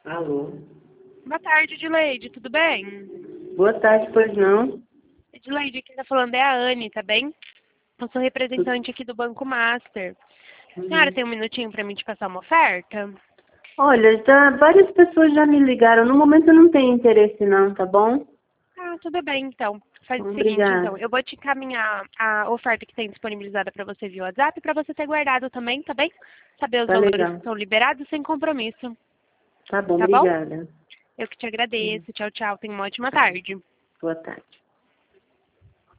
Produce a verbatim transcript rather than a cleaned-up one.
Alô? Boa tarde, Edileide, tudo bem? Boa tarde, pois não? Edileide, quem tá falando é a Anne, tá bem? Eu sou representante aqui do Banco Master. A senhora Uhum. tem um minutinho para mim te passar uma oferta? Olha, já, várias pessoas já me ligaram. No momento eu não tenho interesse não, tá bom? Ah, tudo bem, então. Faz o seguinte, então. Obrigada. Eu vou te encaminhar a oferta que tem disponibilizada para você via WhatsApp para você ter guardado também, tá bem? Saber os Tá valores que legal. são liberados sem compromisso, Tá bom, tá bom? obrigada. Eu que te Uhum. agradeço. Tchau, tchau. Tenha uma ótima tarde. Boa tarde.